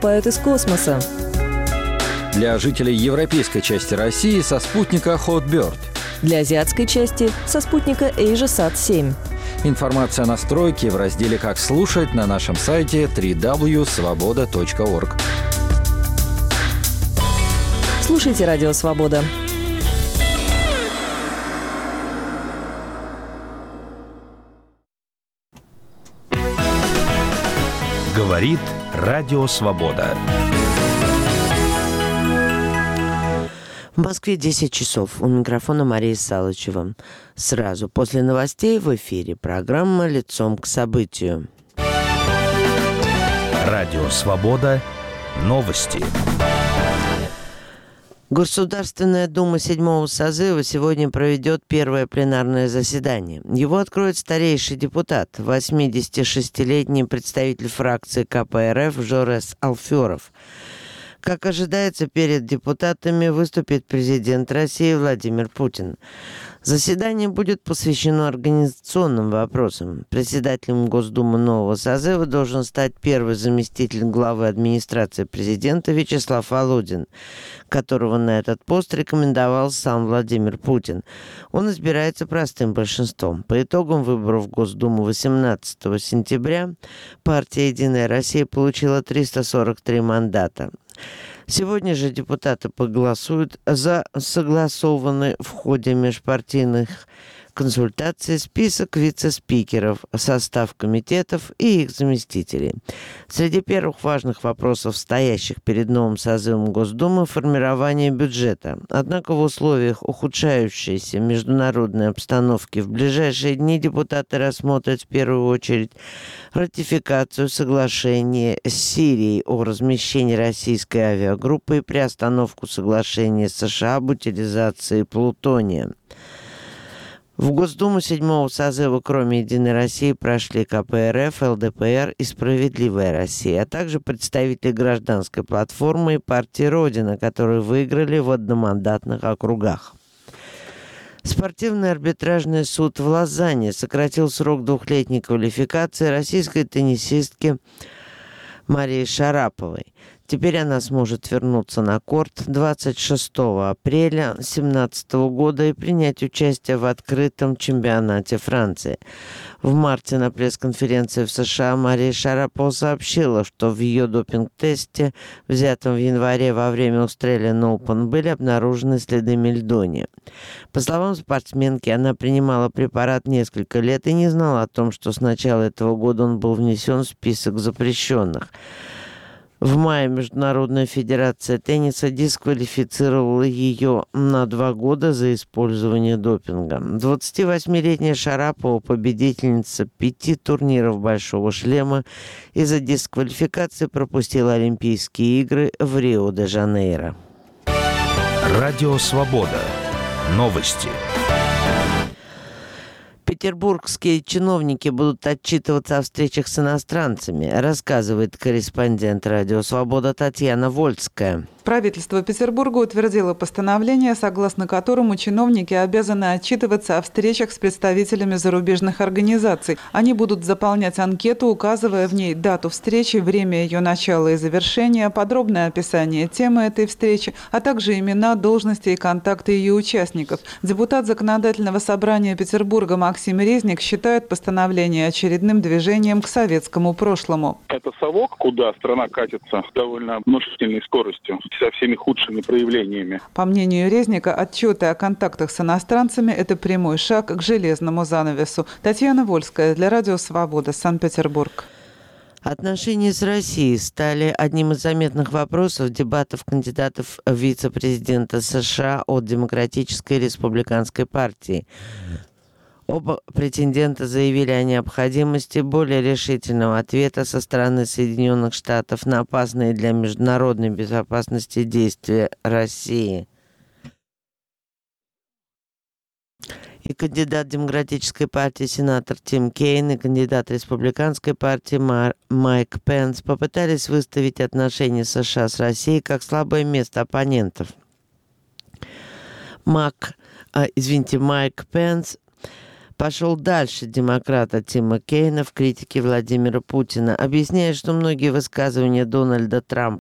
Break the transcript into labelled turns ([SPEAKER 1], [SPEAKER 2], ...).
[SPEAKER 1] поступают из космоса.
[SPEAKER 2] Для жителей европейской части России со спутника Hotbird.
[SPEAKER 1] Для азиатской части со спутника AsiaSat-7.
[SPEAKER 2] Информация о настройке в разделе «Как слушать» на нашем сайте www.svoboda.org.
[SPEAKER 1] Слушайте Радио Свобода.
[SPEAKER 3] Говорит Радио Свобода.
[SPEAKER 4] В Москве 10 часов. У микрофона Мария Салычева. Сразу после новостей в эфире программа «Лицом к событию».
[SPEAKER 3] Радио Свобода. Новости.
[SPEAKER 4] Государственная дума 7-го созыва сегодня проведет первое пленарное заседание. Его откроет старейший депутат, 86-летний представитель фракции КПРФ Жорес Алферов. Как ожидается, перед депутатами выступит президент России Владимир Путин. Заседание будет посвящено организационным вопросам. Председателем Госдумы нового созыва должен стать первый заместитель главы администрации президента Вячеслав Володин, которого на этот пост рекомендовал сам Владимир Путин. Он избирается простым большинством. По итогам выборов в Госдуму 18 сентября партия «Единая Россия» получила 343 мандата. Сегодня же депутаты поголосуют за согласованный в ходе межпартийных консультаций список вице-спикеров, состав комитетов и их заместителей. Среди первых важных вопросов, стоящих перед новым созывом Госдумы, формирование бюджета. Однако в условиях ухудшающейся международной обстановки в ближайшие дни депутаты рассмотрят в первую очередь ратификацию соглашения с Сирией о размещении российской авиагруппы и приостановку соглашения с США об утилизации плутония. В Госдуму 7-го созыва, кроме «Единой России», прошли КПРФ, ЛДПР и «Справедливая Россия», а также представители гражданской платформы и партии «Родина», которые выиграли в одномандатных округах. Спортивный арбитражный суд в Лозанне сократил срок двухлетней квалификации российской теннисистки Марии Шараповой. Теперь она сможет вернуться на корт 26 апреля 2017 года и принять участие в открытом чемпионате Франции. В марте на пресс-конференции в США Мария Шарапова сообщила, что в ее допинг-тесте, взятом в январе во время Australian Open, были обнаружены следы мельдония. По словам спортсменки, она принимала препарат несколько лет и не знала о том, что с начала этого года он был внесен в список запрещенных. В мае Международная федерация тенниса дисквалифицировала ее на 2 года за использование допинга. 28-летняя Шарапова, победительница 5 турниров «Большого шлема», из-за дисквалификации пропустила Олимпийские игры в Рио-де-Жанейро.
[SPEAKER 3] Радио Свобода. Новости.
[SPEAKER 4] Петербургские чиновники будут отчитываться о встречах с иностранцами, рассказывает корреспондент «Радио Свобода» Татьяна Вольская.
[SPEAKER 5] Правительство Петербурга утвердило постановление, согласно которому чиновники обязаны отчитываться о встречах с представителями зарубежных организаций. Они будут заполнять анкету, указывая в ней дату встречи, время ее начала и завершения, подробное описание темы этой встречи, а также имена, должности и контакты ее участников. Депутат Законодательного собрания Петербурга Максим Резник считает постановление очередным движением к советскому прошлому.
[SPEAKER 6] Это совок, куда страна катится с довольно внушительной скоростью, со всеми худшими проявлениями.
[SPEAKER 5] По мнению Резника, отчеты о контактах с иностранцами – это прямой шаг к железному занавесу. Татьяна Вольская для Радио Свобода, Санкт-Петербург.
[SPEAKER 4] Отношения с Россией стали одним из заметных вопросов дебатов кандидатов в вице-президента США от Демократической и Республиканской партии. Оба претендента заявили о необходимости более решительного ответа со стороны Соединенных Штатов на опасные для международной безопасности действия России. И кандидат Демократической партии сенатор Тим Кейн и кандидат Республиканской партии Майк Пенс попытались выставить отношения США с Россией как слабое место оппонентов. Майк Пенс Пошел дальше демократа Тима Кейна в критике Владимира Путина, объясняя, что многие высказывания Дональда Трампа